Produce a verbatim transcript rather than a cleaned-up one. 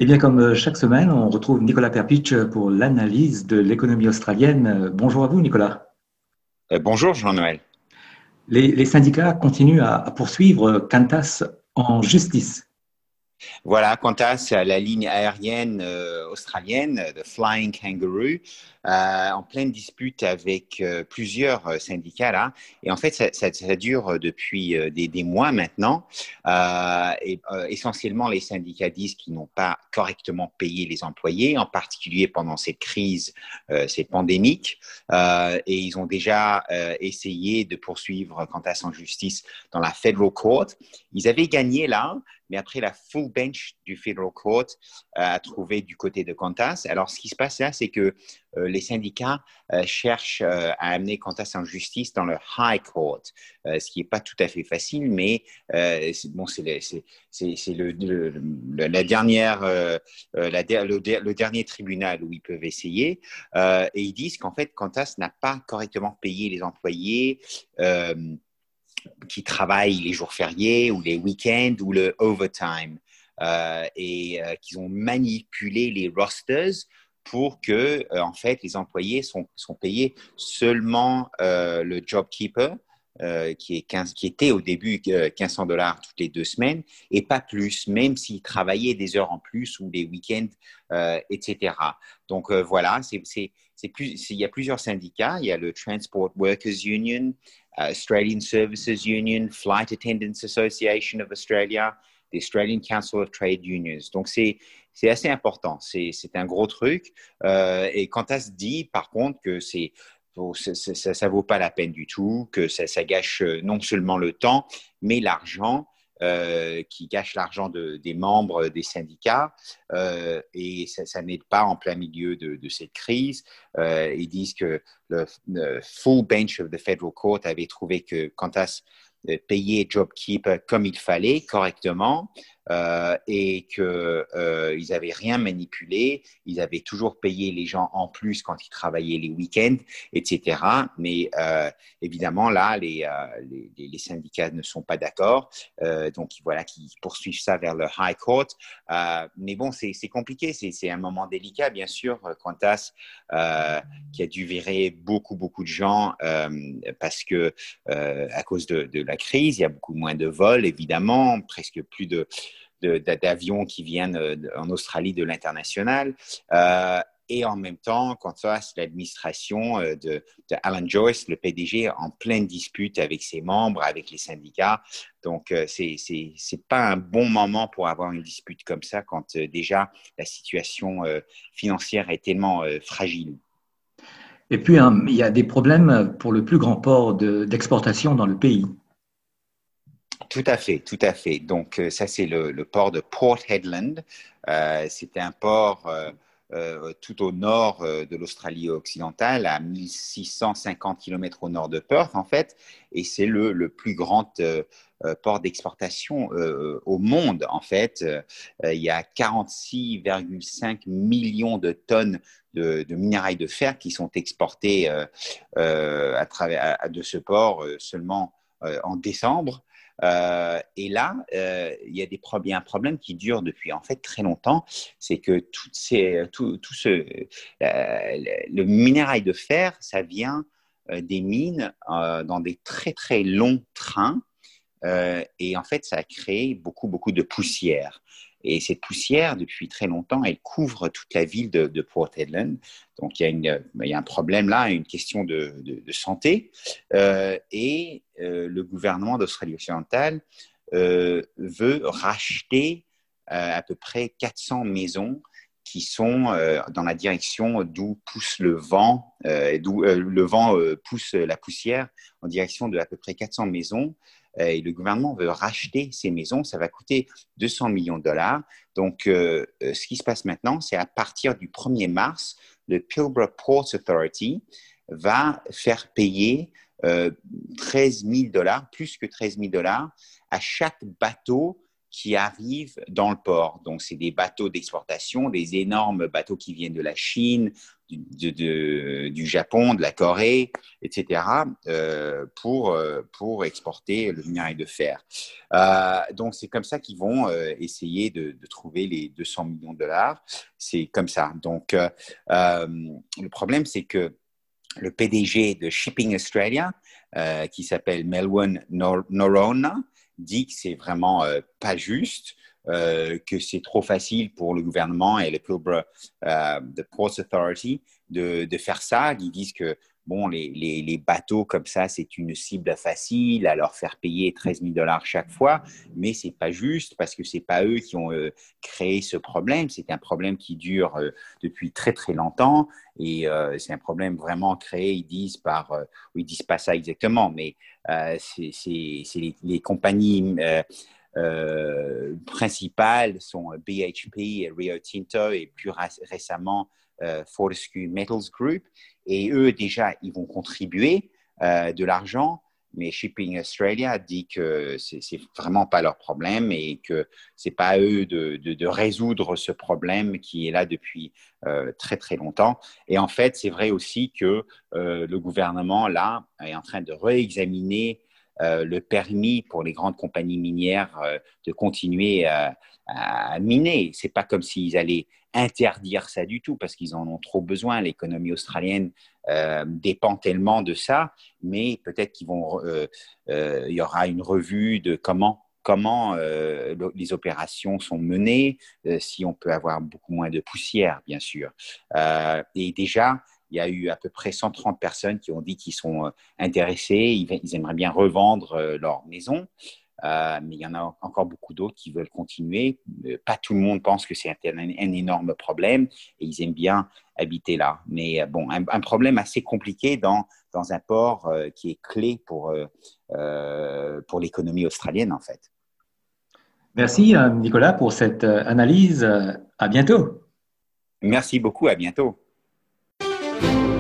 Eh bien, comme euh, chaque semaine, on retrouve Nicolas Perpich pour l'analyse de l'économie australienne. Euh, Bonjour à vous, Nicolas. Euh, bonjour Jean-Noël. Les, les syndicats continuent à, à poursuivre Qantas en justice. Voilà, quant à c'est la ligne aérienne euh, australienne, euh, The Flying Kangaroo, euh, en pleine dispute avec euh, plusieurs euh, syndicats là. Et en fait, ça, ça, ça dure depuis euh, des, des mois maintenant. Euh, et euh, essentiellement, les syndicats disent qu'ils n'ont pas correctement payé les employés, en particulier pendant cette crise, euh, cette pandémique. Euh, et ils ont déjà euh, essayé de poursuivre Qantas en justice dans la Federal Court. Ils avaient gagné là. Mais après, la full bench du Federal Court euh, a trouvé du côté de Qantas. Alors, ce qui se passe là, c'est que euh, les syndicats euh, cherchent euh, à amener Qantas en justice dans le High Court, euh, ce qui n'est pas tout à fait facile, mais euh, c'est, bon, c'est, le, c'est, c'est, c'est le, le, le, la dernière, euh, la, le, le dernier tribunal où ils peuvent essayer. Euh, et ils disent qu'en fait, Qantas n'a pas correctement payé les employés. Euh, qui travaillent les jours fériés ou les week-ends ou le overtime euh, et euh, qu'ils ont manipulé les rosters pour que, euh, en fait, les employés sont, sont payés seulement euh, le JobKeeper, euh, qui, est quinze, qui était au début euh, quinze cents dollars toutes les deux semaines, et pas plus, même s'ils travaillaient des heures en plus ou les week-ends, euh, et cetera. Donc euh, voilà, c'est, c'est, c'est plus, c'est, il y a plusieurs syndicats. Il y a le Transport Workers Union, uh, Australian Services Union, Flight Attendants Association of Australia, the Australian Council of Trade Unions. Donc, c'est, c'est assez important. C'est, c'est un gros truc. Euh, et Qantas dit, par contre, que c'est, ça ne vaut pas la peine du tout, que ça, ça gâche non seulement le temps, mais l'argent. Euh, qui gâche l'argent de, des membres des syndicats euh, et ça, ça n'aide pas en plein milieu de, de cette crise. Euh, ils disent que le, le full bench of the Federal Court avait trouvé que Qantas payait JobKeeper comme il fallait, correctement, euh, et qu'ils euh, n'avaient rien manipulé. Ils avaient toujours payé les gens en plus quand ils travaillaient les week-ends, et cetera. Mais euh, évidemment, là, les, euh, les, les syndicats ne sont pas d'accord. Euh, donc, voilà, qui poursuivent ça vers le High Court. Euh, mais bon, c'est, c'est compliqué. C'est, c'est un moment délicat, bien sûr. Qantas, euh, qui a dû virer beaucoup, beaucoup de gens euh, parce que euh, à cause de, de la crise, il y a beaucoup moins de vols, évidemment, presque plus de, de, d'avions qui viennent en Australie de l'international. Euh, et en même temps, quand ça, c'est l'administration de, de Alan Joyce, le P D G, en pleine dispute avec ses membres, avec les syndicats. Donc, c'est, c'est, c'est pas un bon moment pour avoir une dispute comme ça quand euh, déjà la situation euh, financière est tellement euh, fragile. Et puis, hein, il y a des problèmes pour le plus grand port de- d'exportation dans le pays. Tout à fait, tout à fait. Donc, euh, ça, c'est le, le port de Port Hedland. Euh, c'est un port euh, euh, tout au nord euh, de l'Australie occidentale, à mille six cent cinquante kilomètres au nord de Perth, en fait. Et c'est le, le plus grand euh, euh, port d'exportation euh, au monde, en fait. Euh, il y a quarante-six virgule cinq millions de tonnes de, de minerai de fer qui sont exportées euh, euh, à travers, à, de ce port euh, seulement euh, en décembre. Euh, et là, euh, il y a des pro- il y a un problème qui dure depuis en fait très longtemps, c'est que toutes ces, tout, tout ce, euh, le, le minéral de fer, ça vient euh, des mines euh, dans des très très longs trains euh, et en fait, ça a créé beaucoup, beaucoup de poussière. Et cette poussière, depuis très longtemps, elle couvre toute la ville de, de Port Hedland. Donc, il y, a une, il y a un problème là, une question de, de, de santé. Euh, et euh, le gouvernement d'Australie occidentale euh, veut racheter euh, à peu près quatre cents maisons qui sont euh, dans la direction d'où pousse le vent, euh, d'où euh, le vent euh, pousse la poussière en direction de à peu près quatre cents maisons. Euh, et le gouvernement veut racheter ces maisons. Ça va coûter deux cents millions de dollars. Donc, euh, ce qui se passe maintenant, c'est à partir du premier mars, le Pilbara Ports Authority va faire payer euh, treize mille dollars, plus que treize mille dollars, à chaque bateau qui arrivent dans le port. Donc, c'est des bateaux d'exportation, des énormes bateaux qui viennent de la Chine, du, de, de, du Japon, de la Corée, et cetera, euh, pour, euh, pour exporter le minerai de fer. Euh, donc, c'est comme ça qu'ils vont euh, essayer de, de trouver les deux cents millions de dollars. C'est comme ça. Donc, euh, euh, le problème, c'est que le P D G de Shipping Australia, euh, qui s'appelle Melwin Noronha, dit que c'est vraiment euh, pas juste, euh, que c'est trop facile pour le gouvernement et le Pilbara euh, the Ports Authority de, de faire ça. Ils disent que bon, les, les, les bateaux comme ça, c'est une cible facile à leur faire payer treize mille dollars chaque fois, mais c'est pas juste parce que c'est pas eux qui ont euh, créé ce problème. C'est un problème qui dure euh, depuis très très longtemps et euh, c'est un problème vraiment créé. Ils disent par, euh, ils disent pas ça exactement, mais euh, c'est, c'est, c'est les, les compagnies euh, euh, principales sont B H P, Rio Tinto et plus récemment euh, Fortescue Metals Group. Et eux, déjà, ils vont contribuer euh, de l'argent, mais Shipping Australia dit que c'est, c'est vraiment pas leur problème et que c'est pas à eux de, de, de résoudre ce problème qui est là depuis euh, très, très longtemps. Et en fait, c'est vrai aussi que euh, le gouvernement, là, est en train de réexaminer euh, le permis pour les grandes compagnies minières euh, de continuer à, à miner. C'est pas comme s'ils allaient interdire ça du tout parce qu'ils en ont trop besoin. L'économie australienne euh, dépend tellement de ça, mais peut-être qu'il euh, euh, y aura une revue de comment comment euh, les opérations sont menées, euh, si on peut avoir beaucoup moins de poussière, bien sûr. Euh, et déjà, il y a eu à peu près cent trente personnes qui ont dit qu'ils sont intéressés, ils, ils aimeraient bien revendre euh, leur maison. Euh, mais il y en a encore beaucoup d'autres qui veulent continuer. Euh, pas tout le monde pense que c'est un, un, un énorme problème et ils aiment bien habiter là. Mais euh, bon, un, un problème assez compliqué dans, dans un port euh, qui est clé pour, euh, euh, pour l'économie australienne, en fait. Merci, Nicolas, pour cette analyse. À bientôt. Merci beaucoup. À bientôt.